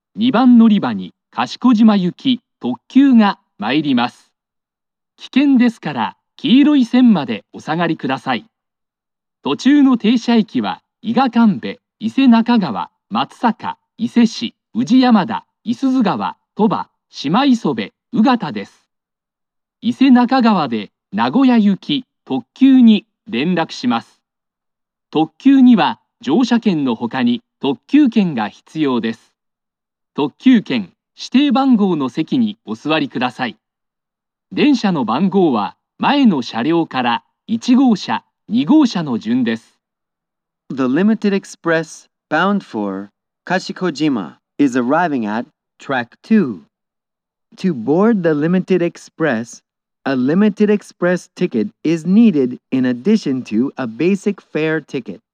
2番乗り場に賢島行き特急が参ります。危険ですから黄色い線までお下がりください。途中の停車駅は伊賀神戸、伊勢中川、松阪、伊勢市、宇治山田、五十鈴川、鳥羽、島磯部、宇方です。伊勢中川で名古屋行き特急に連絡します。特急には乗車券のほかに特急券が必要です。特急券、指定番号の席にお座りください。電車の番号は前の車両から1号車、2号車の順です。 The limited express bound for Kashikojima is arriving at track 2. To board the limited express, a limited express ticket is needed in addition to a basic fare ticket.